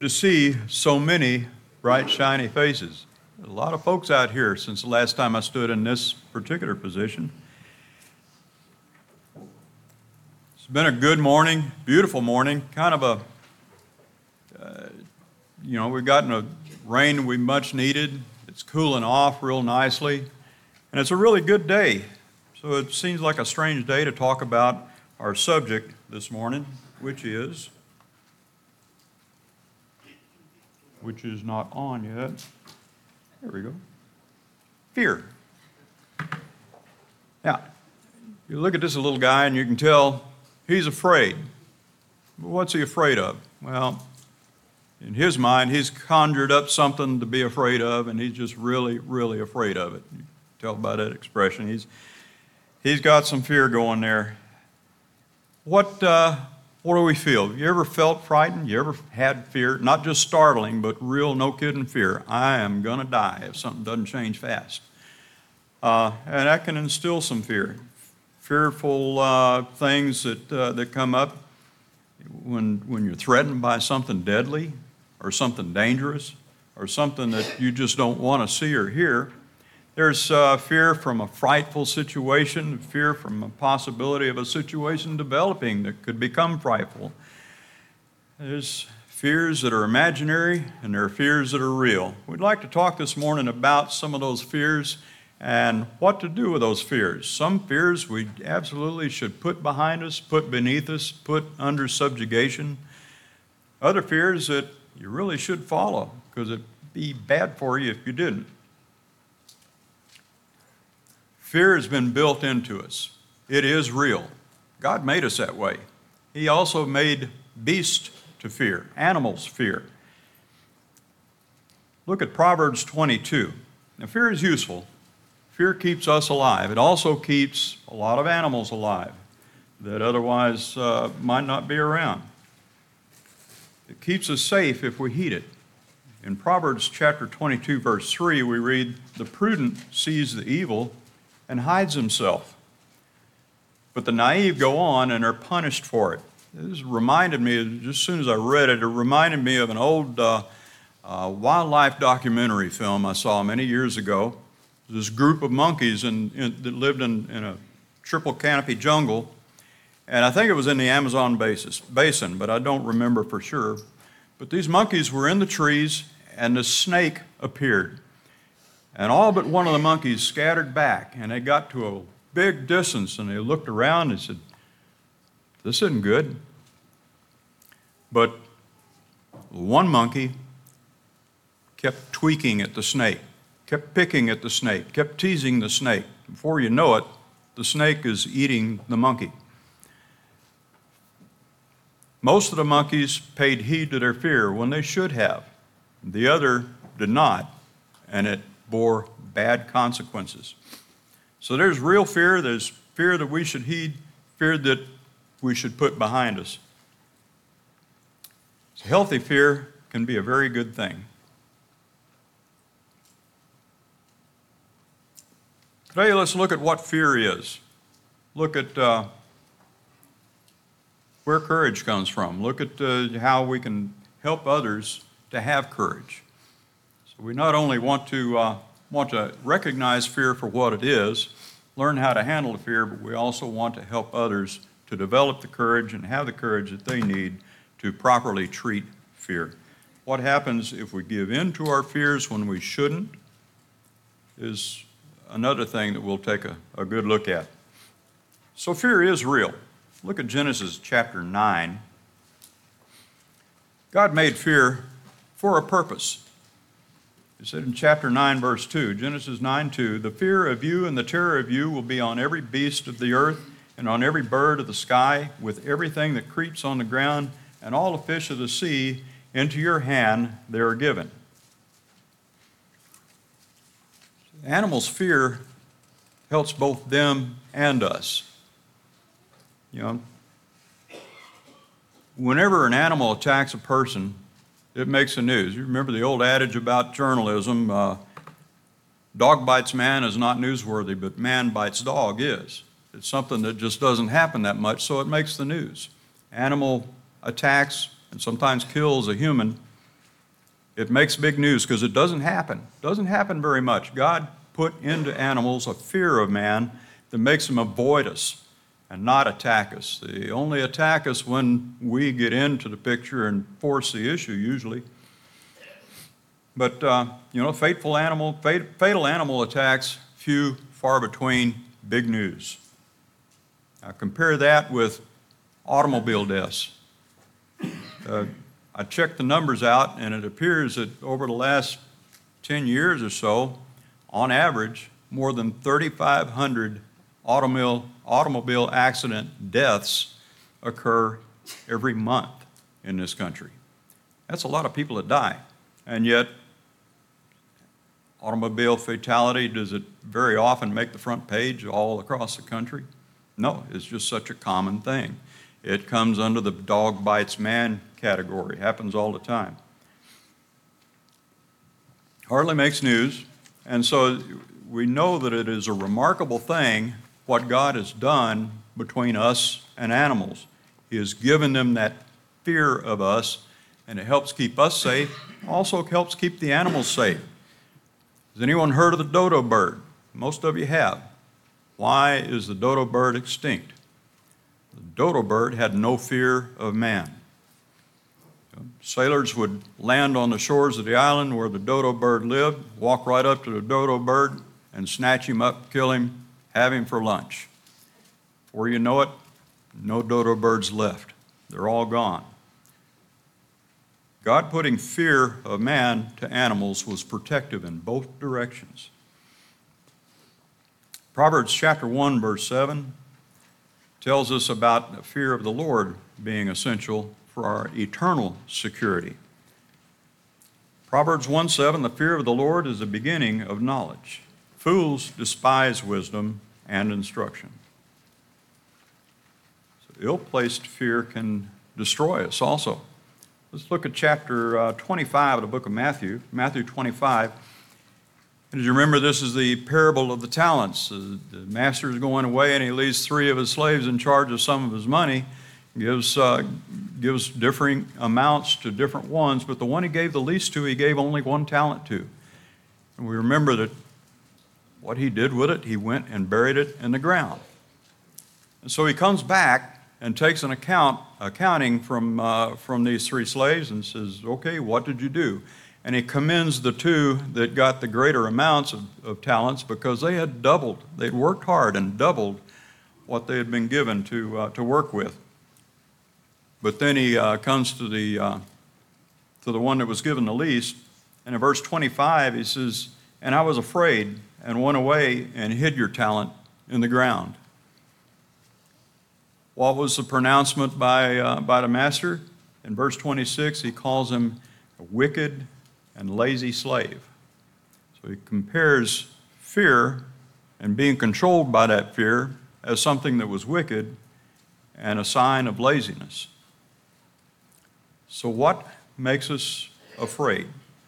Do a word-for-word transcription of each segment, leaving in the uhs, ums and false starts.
to see so many bright, shiny faces. There's a lot of folks out here since the last time I stood in this particular position. It's been a good morning, beautiful morning, kind of a, uh, you know, we've gotten a rain we much needed. It's cooling off real nicely, and it's a really good day. So it seems like a strange day to talk about our subject this morning, which is, which is not on yet. There we go. Fear. Now, you look at this little guy and you can tell he's afraid. What's he afraid of? Well, in his mind, he's conjured up something to be afraid of, and he's just really, really afraid of it. You can tell by that expression. He's he's got some fear going there. What uh, what do we feel? Have you ever felt frightened? You ever had fear? Not just startling, but real, no kidding fear. I am going to die if something doesn't change fast. Uh, and that can instill some fear. Fearful uh, things that uh, that come up when when you're threatened by something deadly or something dangerous or something that you just don't want to see or hear. There's uh, fear from a frightful situation, fear from a possibility of a situation developing that could become frightful. There's fears that are imaginary, and there are fears that are real. We'd like to talk this morning about some of those fears and what to do with those fears. Some fears we absolutely should put behind us, put beneath us, put under subjugation. Other fears that you really should follow, because it'd be bad for you if you didn't. Fear has been built into us. It is real. God made us that way. He also made beasts to fear, animals fear. Look at Proverbs twenty-two. Now, fear is useful. Fear keeps us alive. It also keeps a lot of animals alive that otherwise uh, might not be around. It keeps us safe if we heed it. In Proverbs chapter twenty-two, verse three, we read, "The prudent sees the evil and hides himself, but the naive go on and are punished for it." This reminded me, just as soon as I read it, it reminded me of an old uh, uh, wildlife documentary film I saw many years ago. This group of monkeys in, in, that lived in, in a triple canopy jungle, and I think it was in the Amazon basis, basin, but I don't remember for sure. But these monkeys were in the trees, and the snake appeared. And all but one of the monkeys scattered back, and they got to a big distance, and they looked around and said, "This isn't good." But one monkey kept tweaking at the snake, kept picking at the snake, kept teasing the snake. Before you know it, the snake is eating the monkey. Most of the monkeys paid heed to their fear when they should have. The other did not, and it bore bad consequences. So there's real fear, there's fear that we should heed, fear that we should put behind us. So healthy fear can be a very good thing. Today, let's look at what fear is. Look at uh, where courage comes from. Look at uh, how we can help others to have courage. So we not only want to uh, want to recognize fear for what it is, learn how to handle the fear, but we also want to help others to develop the courage and have the courage that they need to properly treat fear. What happens if we give in to our fears when we shouldn't is another thing that we'll take a, a good look at. So fear is real. Look at Genesis chapter nine. God made fear for a purpose. He said in chapter nine, verse two, Genesis nine two, "The fear of you and the terror of you will be on every beast of the earth and on every bird of the sky, with everything that creeps on the ground, and all the fish of the sea. Into your hand they are given." Animals' fear helps both them and us. You know, whenever an animal attacks a person, it makes the news. You remember the old adage about journalism, uh, dog bites man is not newsworthy, but man bites dog is. It's something that just doesn't happen that much, so it makes the news. Animal attacks and sometimes kills a human It makes big news because it doesn't happen. It doesn't happen very much. God put into animals a fear of man that makes them avoid us and not attack us. They only attack us when we get into the picture and force the issue usually. But, uh, you know, fateful animal, fat, fatal animal attacks, few, far between, big news. Now compare that with automobile deaths. Uh, I checked the numbers out, and it appears that over the last ten years or so, on average, more than thirty-five hundred automobile, automobile accident deaths occur every month in this country. That's a lot of people that die. And yet, automobile fatality, does it very often make the front page all across the country? No, it's just such a common thing. It comes under the dog bites man category. Happens all the time. Hardly makes news. And so we know that it is a remarkable thing what God has done between us and animals. He has given them that fear of us, and it helps keep us safe. Also helps keep the animals safe. Has anyone heard of the dodo bird? Most of you have. Why is the dodo bird extinct? The dodo bird had no fear of man. Sailors would land on the shores of the island where the dodo bird lived, walk right up to the dodo bird and snatch him up, kill him, have him for lunch. Before you know it, no dodo birds left. They're all gone. God putting fear of man to animals was protective in both directions. Proverbs chapter one, verse seven tells us about the fear of the Lord being essential for our eternal security. Proverbs one seven, the fear of the Lord is the beginning of knowledge. Fools despise wisdom and instruction. So ill-placed fear can destroy us also. Let's look at chapter uh, twenty-five of the book of Matthew, Matthew twenty-five. And as you remember, this is the parable of the talents. Uh, the master is going away and he leaves three of his slaves in charge of some of his money, gives, uh, gives differing amounts to different ones, but the one he gave the least to, he gave only one talent to. And we remember that what he did with it, he went and buried it in the ground. And so he comes back and takes an account, accounting from, uh, from these three slaves and says, okay, what did you do? And he commends the two that got the greater amounts of, of talents because they had doubled. They'd worked hard and doubled what they had been given to, uh, to work with. But then he uh, comes to the, uh, to the one that was given the least, and in verse twenty-five he says, and I was afraid and went away and hid your talent in the ground. What was the pronouncement by, uh, by the master? In verse twenty-six, he calls him a wicked and lazy slave. So he compares fear and being controlled by that fear as something that was wicked and a sign of laziness. So what makes us afraid?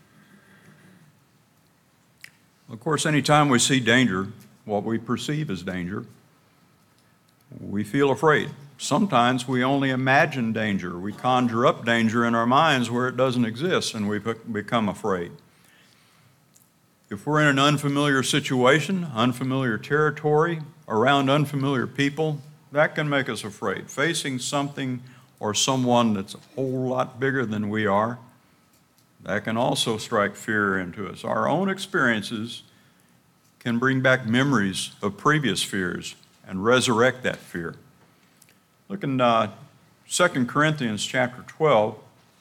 Of course, anytime we see danger, what we perceive as danger, we feel afraid. Sometimes we only imagine danger. We conjure up danger in our minds where it doesn't exist, and we become afraid. If we're in an unfamiliar situation, unfamiliar territory, around unfamiliar people, that can make us afraid. Facing something or someone that's a whole lot bigger than we are, that can also strike fear into us. Our own experiences can bring back memories of previous fears and resurrect that fear. Look in uh, Second Corinthians chapter twelve.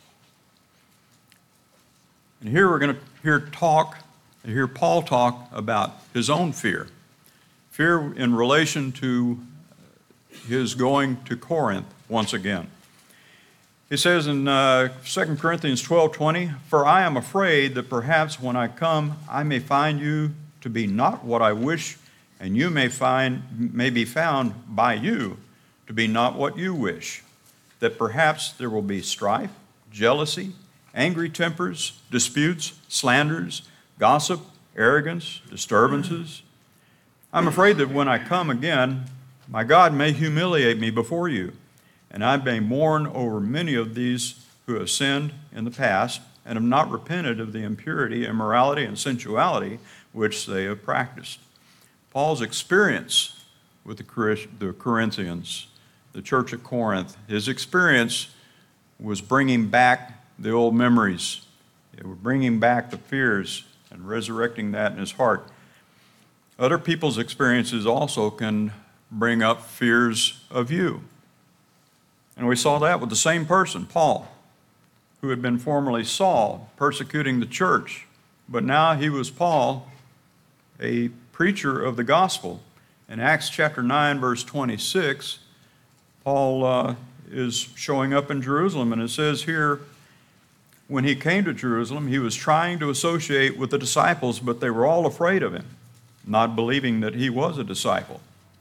And here we're going to hear talk, hear Paul talk about his own fear. Fear in relation to his going to Corinth once again. He says in uh, Second Corinthians twelve twenty, for I am afraid that perhaps when I come I may find you to be not what I wish, and you may find may be found by you to be not what you wish, that perhaps there will be strife, jealousy, angry tempers, disputes, slanders, gossip, arrogance, disturbances. I'm afraid that when I come again, my God may humiliate me before you, and I may mourn over many of these who have sinned in the past, and have not repented of the impurity, immorality, and sensuality which they have practiced. Paul's experience with the Corinthians, the church at Corinth, his experience was bringing back the old memories. It was bringing back the fears and resurrecting that in his heart. Other people's experiences also can bring up fears of you. And we saw that with the same person, Paul, who had been formerly Saul, persecuting the church. But now he was Paul, a preacher of the gospel. In Acts chapter nine, verse twenty-six, Paul uh, is showing up in Jerusalem, and it says here, when he came to Jerusalem, he was trying to associate with the disciples, but they were all afraid of him, not believing that he was a disciple.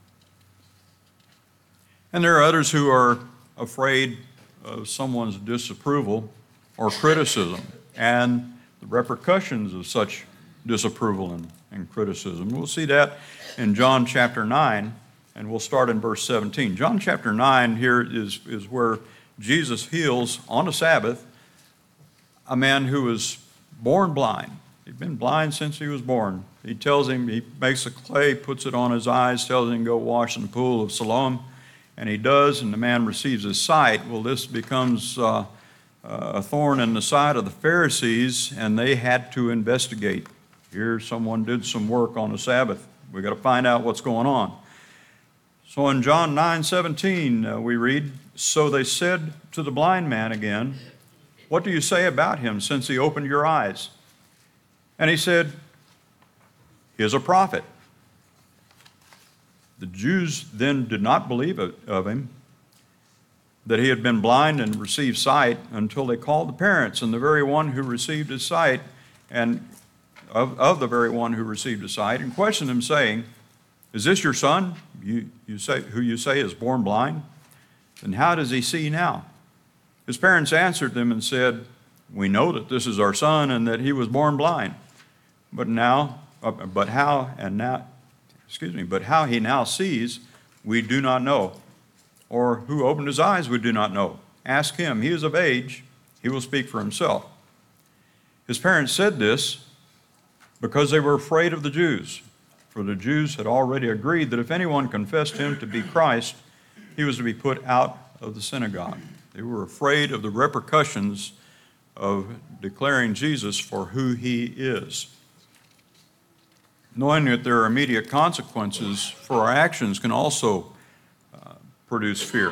And there are others who are afraid of someone's disapproval or criticism and the repercussions of such disapproval and, and criticism. We'll see that in John chapter nine, and we'll start in verse seventeen. John chapter nine here is, is where Jesus heals on a Sabbath a man who was born blind. He'd been blind since he was born. He tells him, he makes a clay, puts it on his eyes, tells him to go wash in the pool of Siloam, and he does, and the man receives his sight. Well, this becomes uh, a thorn in the side of the Pharisees, and they had to investigate. Here someone did some work on the Sabbath. We've got to find out what's going on. So in John nine seventeen, uh, we read, so they said to the blind man again, what do you say about him since he opened your eyes? And he said, he is a prophet. The Jews then did not believe of him, that he had been blind and received sight, until they called the parents and the very one who received his sight, and of, of the very one who received his sight, and questioned him, saying, is this your son, you, you say, who you say is born blind? And how does he see now? His parents answered them and said, we know that this is our son and that he was born blind. But now, uh, but how and now, excuse me, but how he now sees, we do not know. Or who opened his eyes, we do not know. Ask him, he is of age, he will speak for himself. His parents said this because they were afraid of the Jews. For the Jews had already agreed that if anyone confessed him to be Christ, he was to be put out of the synagogue. They were afraid of the repercussions of declaring Jesus for who he is. Knowing that there are immediate consequences for our actions can also uh, produce fear.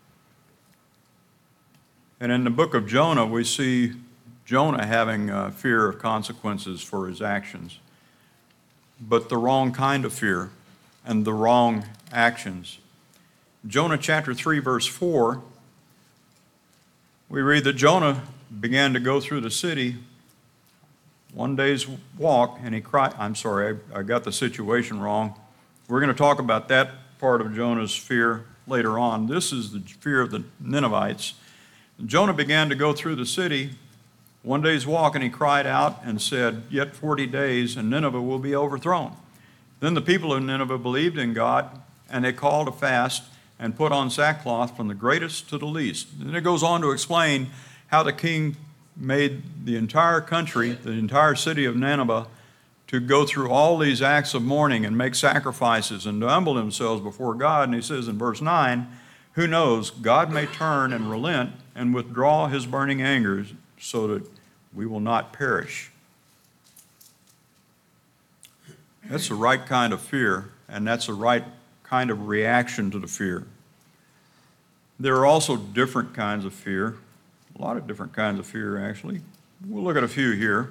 And in the book of Jonah, we see Jonah having uh, fear of consequences for his actions, but the wrong kind of fear and the wrong actions. Jonah chapter three, verse four, we read that Jonah began to go through the city one day's walk, and he cried. I'm sorry, I, I got the situation wrong. We're going to talk about that part of Jonah's fear later on. This is the fear of the Ninevites. Jonah began to go through the city one day's walk, and he cried out and said, yet forty days, and Nineveh will be overthrown. Then the people of Nineveh believed in God, and they called a fast and put on sackcloth from the greatest to the least. And it goes on to explain how the king made the entire country, the entire city of Nineveh, to go through all these acts of mourning and make sacrifices and to humble themselves before God. And he says in verse nine, who knows, God may turn and relent and withdraw his burning anger so that we will not perish. That's the right kind of fear, and that's the right kind of reaction to the fear. There are also different kinds of fear, a lot of different kinds of fear, actually. We'll look at a few here.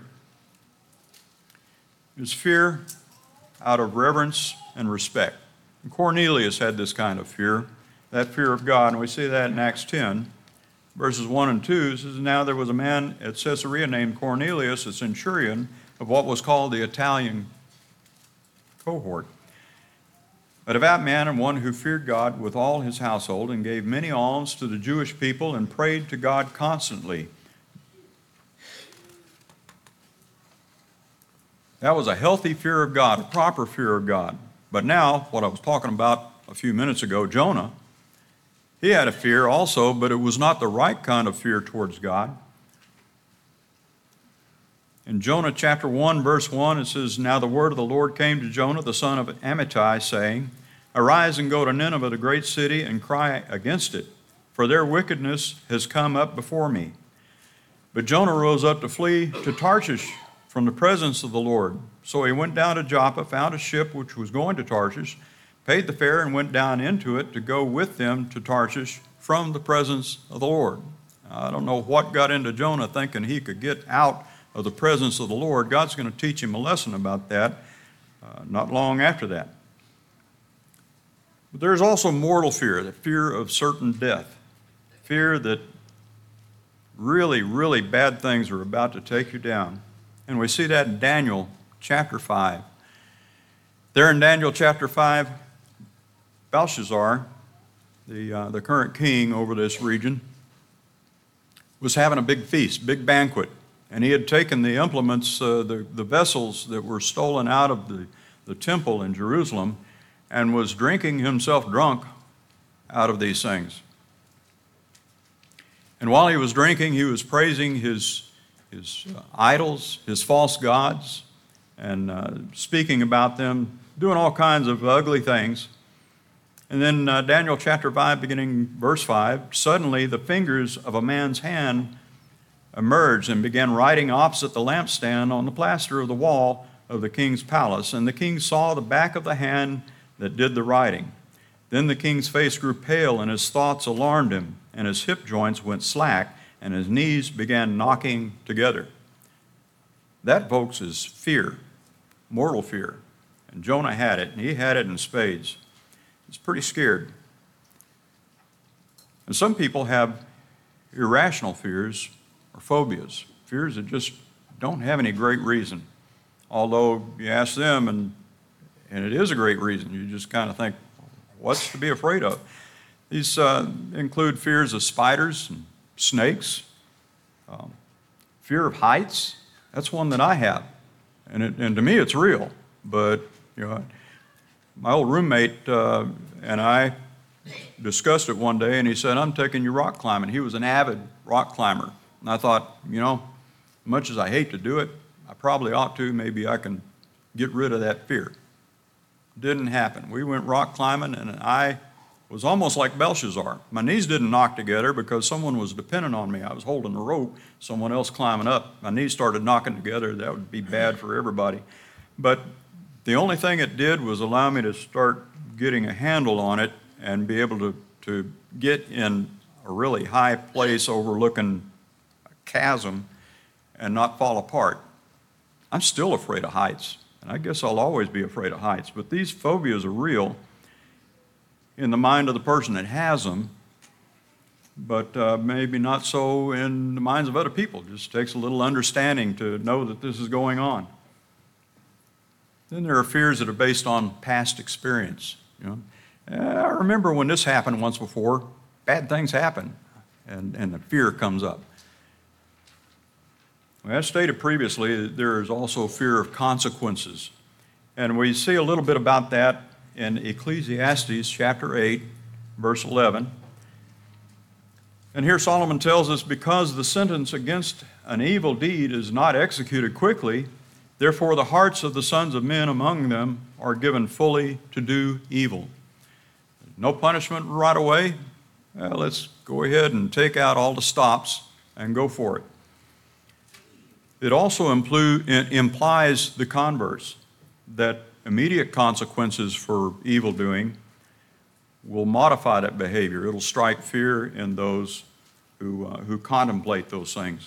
There's fear out of reverence and respect. And Cornelius had this kind of fear, that fear of God, and we see that in Acts ten, verses one and two. It says, now there was a man at Caesarea named Cornelius, a centurion of what was called the Italian cohort, a devout man and one who feared God with all his household and gave many alms to the Jewish people and prayed to God constantly. That was a healthy fear of God, a proper fear of God. But now, what I was talking about a few minutes ago, Jonah, he had a fear also, but it was not the right kind of fear towards God. In Jonah chapter one, verse one, it says, "Now the word of the Lord came to Jonah, the son of Amittai, saying, Arise and go to Nineveh, the great city, and cry against it, for their wickedness has come up before me." But Jonah rose up to flee to Tarshish from the presence of the Lord. So he went down to Joppa, found a ship which was going to Tarshish, paid the fare, and went down into it to go with them to Tarshish from the presence of the Lord. I don't know what got into Jonah thinking he could get out of the presence of the Lord. God's going to teach him a lesson about that uh, not long after that. But there's also mortal fear, the fear of certain death, fear that really, really bad things are about to take you down. And we see that in Daniel chapter five. There in Daniel chapter five, Belshazzar, the, uh, the current king over this region, was having a big feast, big banquet. And he had taken the implements, uh, the, the vessels that were stolen out of the, the temple in Jerusalem, and was drinking himself drunk out of these things. And while he was drinking, he was praising his, his uh, idols, his false gods, and uh, speaking about them, doing all kinds of ugly things. And then uh, Daniel chapter five, beginning verse five, suddenly the fingers of a man's hand emerged and began writing opposite the lampstand on the plaster of the wall of the king's palace. And the king saw the back of the hand that did the writing. Then the king's face grew pale, and his thoughts alarmed him, and his hip joints went slack, and his knees began knocking together. That, folks, is fear, mortal fear. And Jonah had it, and he had it in spades. He's pretty scared. And some people have irrational fears or phobias, fears that just don't have any great reason. Although you ask them, and, and it is a great reason, you just kind of think, what's to be afraid of? These uh, include fears of spiders and snakes, um, fear of heights. That's one that I have, and, it, and to me it's real. But you know, my old roommate uh, and I discussed it one day, and he said, "I'm taking you rock climbing." He was an avid rock climber. And I thought, you know, much as I hate to do it, I probably ought to. Maybe I can get rid of that fear. Didn't happen. We went rock climbing, and I was almost like Belshazzar. My knees didn't knock together because someone was dependent on me. I was holding the rope, someone else climbing up. My knees started knocking together. That would be bad for everybody. But the only thing it did was allow me to start getting a handle on it and be able to, to get in a really high place overlooking chasm and not fall apart. I'm still afraid of heights, and I guess I'll always be afraid of heights, but these phobias are real in the mind of the person that has them, but uh, maybe not so in the minds of other people. It just takes a little understanding to know that this is going on. Then there are fears that are based on past experience. You know, I remember when this happened once before, bad things happen, and, and the fear comes up. As stated previously, there is also fear of consequences. And we see a little bit about that in Ecclesiastes chapter eight, verse eleven. And here Solomon tells us, "Because the sentence against an evil deed is not executed quickly, therefore the hearts of the sons of men among them are given fully to do evil." No punishment right away. Well, let's go ahead and take out all the stops and go for it. It also implu- implies the converse, that immediate consequences for evil doing will modify that behavior. It'll strike fear in those who, uh, who contemplate those things.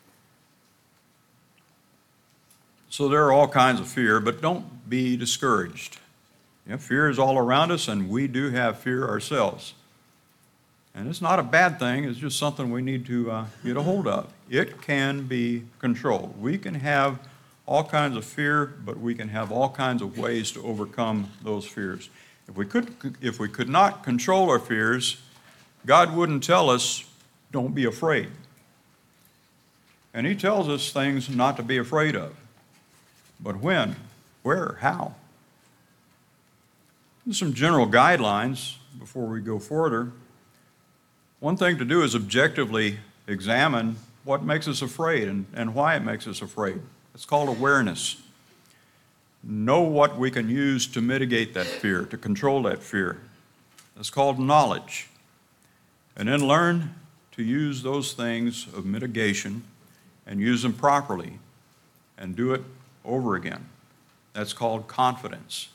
So there are all kinds of fear, but don't be discouraged. Yeah, fear is all around us, and we do have fear ourselves. And it's not a bad thing, it's just something we need to uh, get a hold of. It can be controlled. We can have all kinds of fear, but we can have all kinds of ways to overcome those fears. If we could, if we could not control our fears, God wouldn't tell us, don't be afraid. And he tells us things not to be afraid of. But when, where, how? There's some general guidelines before we go further. One thing to do is objectively examine what makes us afraid and, and why it makes us afraid. It's called awareness. Know what we can use to mitigate that fear, to control that fear. It's called knowledge. And then learn to use those things of mitigation and use them properly and do it over again. That's called confidence.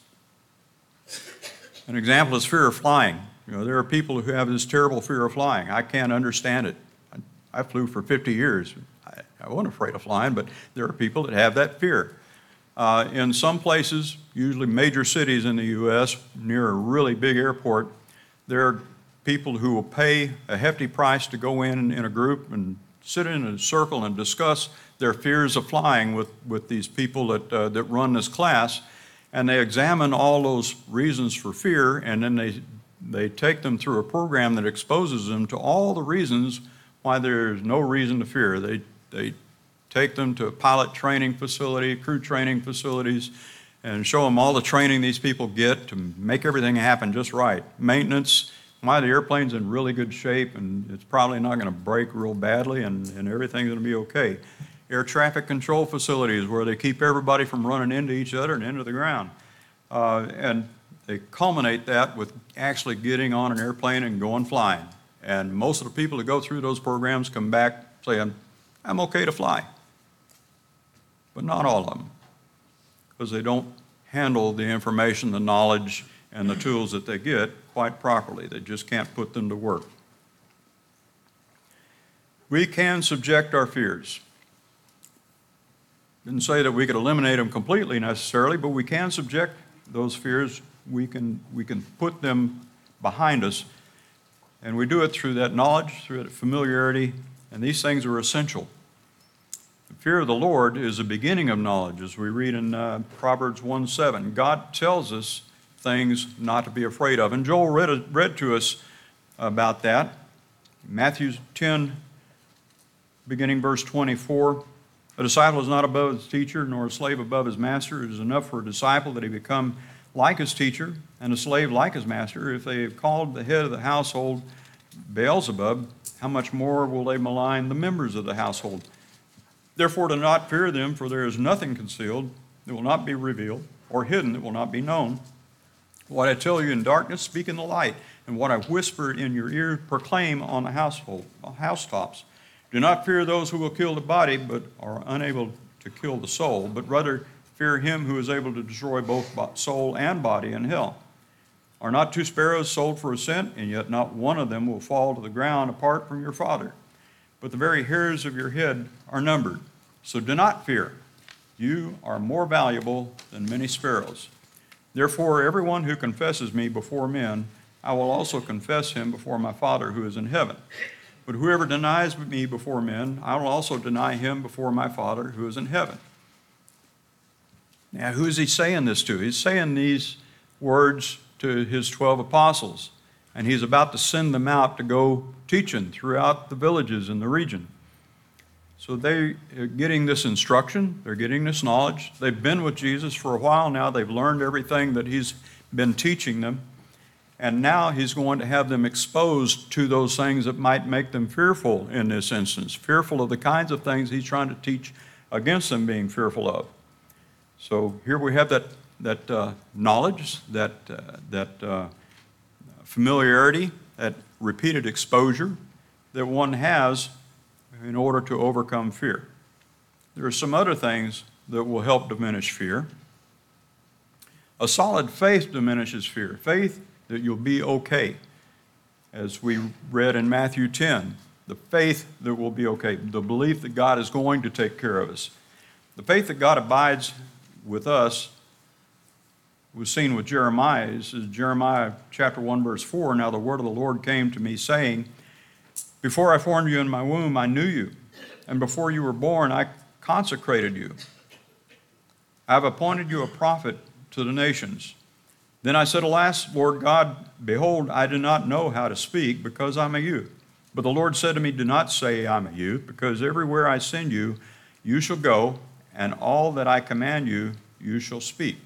An example is fear of flying. You know, there are people who have this terrible fear of flying. I can't understand it. I, I flew for fifty years. I, I wasn't afraid of flying, but there are people that have that fear. Uh, in some places, usually major cities in the U S, near a really big airport, there are people who will pay a hefty price to go in in a group and sit in a circle and discuss their fears of flying with, with these people that, uh, that run this class. And they examine all those reasons for fear, and then they, they take them through a program that exposes them to all the reasons why there's no reason to fear. They, they take them to a pilot training facility, crew training facilities, and show them all the training these people get to make everything happen just right. Maintenance, why the airplane's in really good shape and it's probably not going to break real badly, and, and everything's going to be okay. Air traffic control facilities where they keep everybody from running into each other and into the ground. Uh, and they culminate that with actually getting on an airplane and going flying. And most of the people that go through those programs come back saying, I'm okay to fly. But not all of them, because they don't handle the information, the knowledge, and the tools that they get quite properly. They just can't put them to work. We can subject our fears. Didn't say that we could eliminate them completely necessarily, but we can subject those fears. We can, we can put them behind us, and we do it through that knowledge, through that familiarity, and these things are essential. The fear of the Lord is the beginning of knowledge, as we read in uh, Proverbs one seven. God tells us things not to be afraid of. And Joel read, read to us about that. Matthew ten, beginning verse twenty-four. A disciple is not above his teacher, nor a slave above his master. It is enough for a disciple that he become like his teacher, and a slave like his master. If they have called the head of the household Beelzebub, how much more will they malign the members of the household? Therefore do not fear them, for there is nothing concealed that will not be revealed, or hidden that will not be known. What I tell you in darkness, speak in the light, and what I whisper in your ear, proclaim on the household, housetops. Do not fear those who will kill the body, but are unable to kill the soul, but rather fear him who is able to destroy both soul and body in hell. Are not two sparrows sold for a cent, and yet not one of them will fall to the ground apart from your Father? But the very hairs of your head are numbered. So do not fear. You are more valuable than many sparrows. Therefore, everyone who confesses me before men, I will also confess him before my Father who is in heaven. But whoever denies me before men, I will also deny him before my Father who is in heaven. Now, who is he saying this to? He's saying these words to his twelve apostles, and he's about to send them out to go teaching throughout the villages in the region. So they are getting this instruction, they're getting this knowledge. They've been with Jesus for a while now. They've learned everything that he's been teaching them. And now he's going to have them exposed to those things that might make them fearful in this instance, fearful of the kinds of things he's trying to teach against them being fearful of. So here we have that, that uh, knowledge, that, uh, that uh, familiarity, that repeated exposure that one has in order to overcome fear. There are some other things that will help diminish fear. A solid faith diminishes fear. Faith that you'll be okay. As we read in Matthew ten, the faith that we'll be okay, the belief that God is going to take care of us. The faith that God abides with us was seen with Jeremiah. This is Jeremiah chapter one, verse four. Now the word of the Lord came to me, saying, before I formed you in my womb, I knew you, and before you were born, I consecrated you. I have appointed you a prophet to the nations. Then I said, alas, Lord God, behold, I do not know how to speak, because I'm a youth. But the Lord said to me, do not say I'm a youth, because everywhere I send you, you shall go, and all that I command you, you shall speak.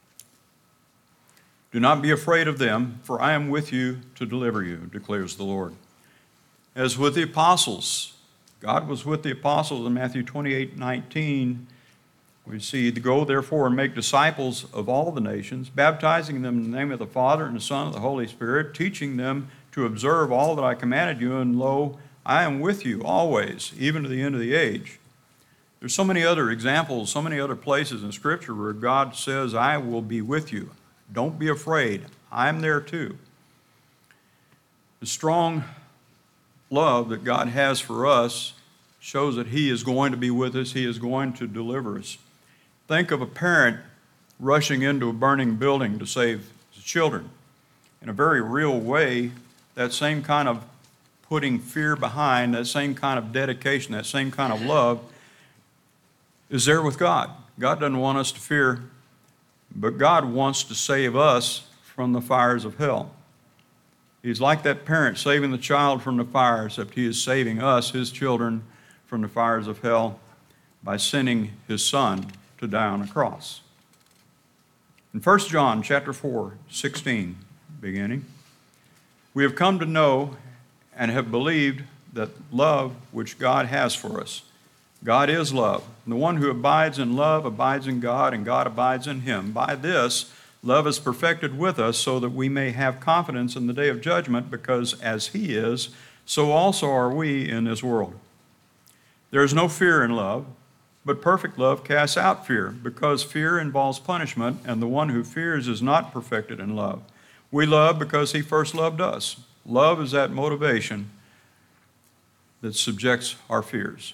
Do not be afraid of them, for I am with you to deliver you, declares the Lord. As with the apostles, God was with the apostles in Matthew twenty-eight nineteen. We see to go, therefore, and make disciples of all the nations, baptizing them in the name of the Father and the Son and the Holy Spirit, teaching them to observe all that I commanded you, and lo, I am with you always, even to the end of the age. There's so many other examples, so many other places in Scripture where God says, I will be with you. Don't be afraid. I'm there too. The strong love that God has for us shows that He is going to be with us. He is going to deliver us. Think of a parent rushing into a burning building to save his children. In a very real way, that same kind of putting fear behind, that same kind of dedication, that same kind of love is there with God. God doesn't want us to fear, but God wants to save us from the fires of hell. He's like that parent saving the child from the fire, except He is saving us, His children, from the fires of hell by sending His Son to die on a cross. In First John chapter four, sixteen, beginning, we have come to know and have believed that love which God has for us. God is love. And the one who abides in love abides in God, and God abides in him. By this, love is perfected with us, so that we may have confidence in the day of judgment, because as He is, so also are we in this world. There is no fear in love, but perfect love casts out fear, because fear involves punishment, and the one who fears is not perfected in love. We love because He first loved us. Love is that motivation that subjects our fears.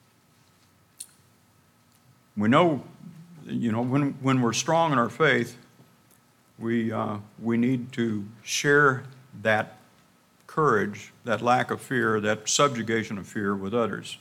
We know, you know, when, when we're strong in our faith, we, uh, we need to share that courage, that lack of fear, that subjugation of fear with others.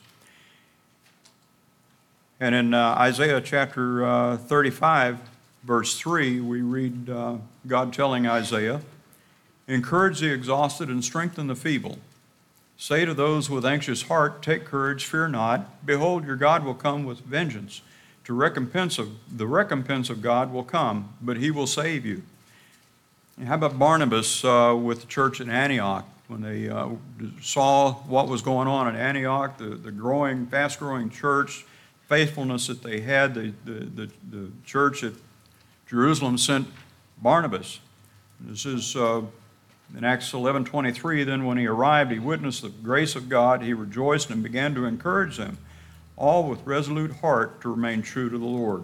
And in uh, Isaiah chapter uh, thirty-five, verse three, we read uh, God telling Isaiah, encourage the exhausted and strengthen the feeble. Say to those with anxious heart, take courage, fear not. Behold, your God will come with vengeance. To recompense of, the recompense of God will come, but He will save you. And how about Barnabas uh, with the church in Antioch? When they uh, saw what was going on in Antioch, the, the growing, fast-growing church, faithfulness that they had, the, the, the, the church at Jerusalem sent Barnabas. This is uh, in Acts eleven twenty-three. Then when he arrived, he witnessed the grace of God. He rejoiced and began to encourage them, all with resolute heart to remain true to the Lord.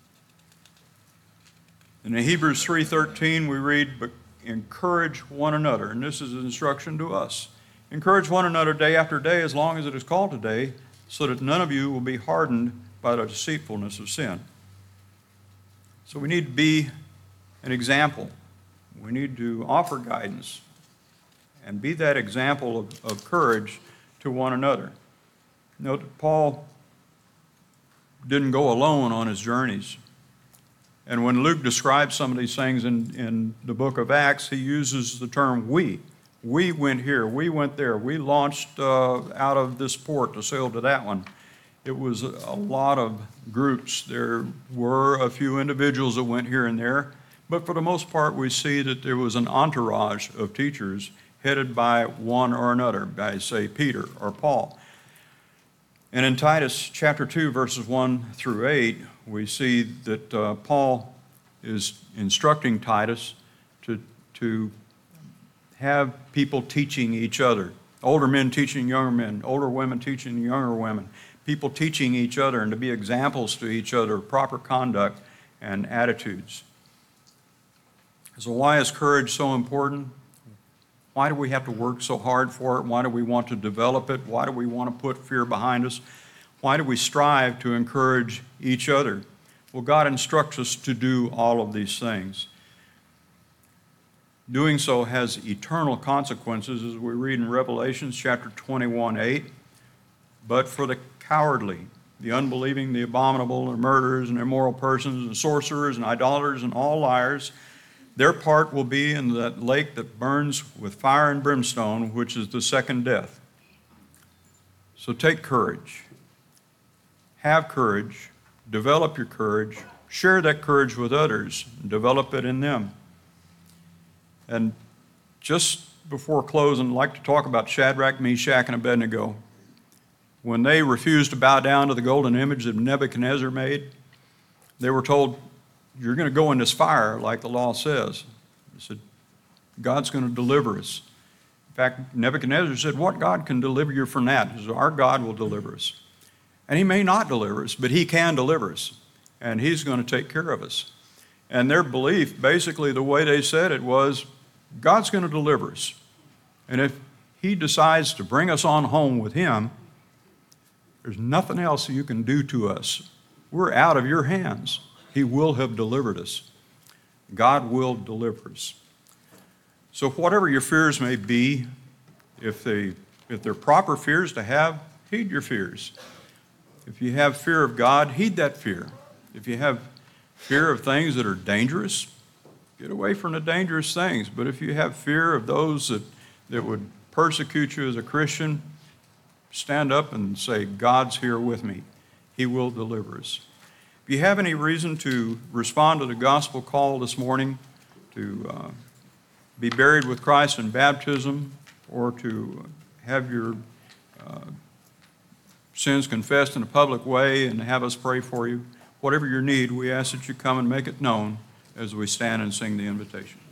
And in Hebrews three thirteen, we read, but encourage one another. And this is an instruction to us. Encourage one another day after day, as long as it is called today, so that none of you will be hardened by the deceitfulness of sin. So we need to be an example. We need to offer guidance and be that example of, of courage to one another. Note that Paul didn't go alone on his journeys. And when Luke describes some of these things in, in the book of Acts, he uses the term we. We went here, we went there, we launched uh, out of this port to sail to that one. It was a lot of groups. There were a few individuals that went here and there, but for the most part we see that there was an entourage of teachers headed by one or another, by, say, Peter or Paul. And in Titus chapter two, verses one through eight, we see that uh, Paul is instructing Titus to, to have people teaching each other, older men teaching younger men, older women teaching younger women, people teaching each other, and to be examples to each other of proper conduct and attitudes. So why is courage so important? Why do we have to work so hard for it? Why do we want to develop it? Why do we want to put fear behind us? Why do we strive to encourage each other? Well, God instructs us to do all of these things. Doing so has eternal consequences, as we read in Revelation chapter twenty-one, eight. But for the cowardly, the unbelieving, the abominable, and murderers, and immoral persons, and sorcerers, and idolaters, and all liars, their part will be in that lake that burns with fire and brimstone, which is the second death. So take courage. Have courage. Develop your courage. Share that courage with others. And develop it in them. And just before closing, I'd like to talk about Shadrach, Meshach, and Abednego. When they refused to bow down to the golden image that Nebuchadnezzar made, they were told, you're going to go in this fire like the law says. They said, God's going to deliver us. In fact, Nebuchadnezzar said, what God can deliver you from that? He said, our God will deliver us. And he may not deliver us, but he can deliver us. And he's going to take care of us. And their belief, basically the way they said it was, God's going to deliver us. And if he decides to bring us on home with him, there's nothing else you can do to us. We're out of your hands. He will have delivered us. God will deliver us. So whatever your fears may be, if, they, if they're proper fears to have, heed your fears. If you have fear of God, heed that fear. If you have fear of things that are dangerous, get away from the dangerous things. But if you have fear of those that, that would persecute you as a Christian, stand up and say, God's here with me. He will deliver us. If you have any reason to respond to the gospel call this morning, to uh, be buried with Christ in baptism, or to have your uh, sins confessed in a public way and have us pray for you, whatever your need, we ask that you come and make it known as we stand and sing the invitation.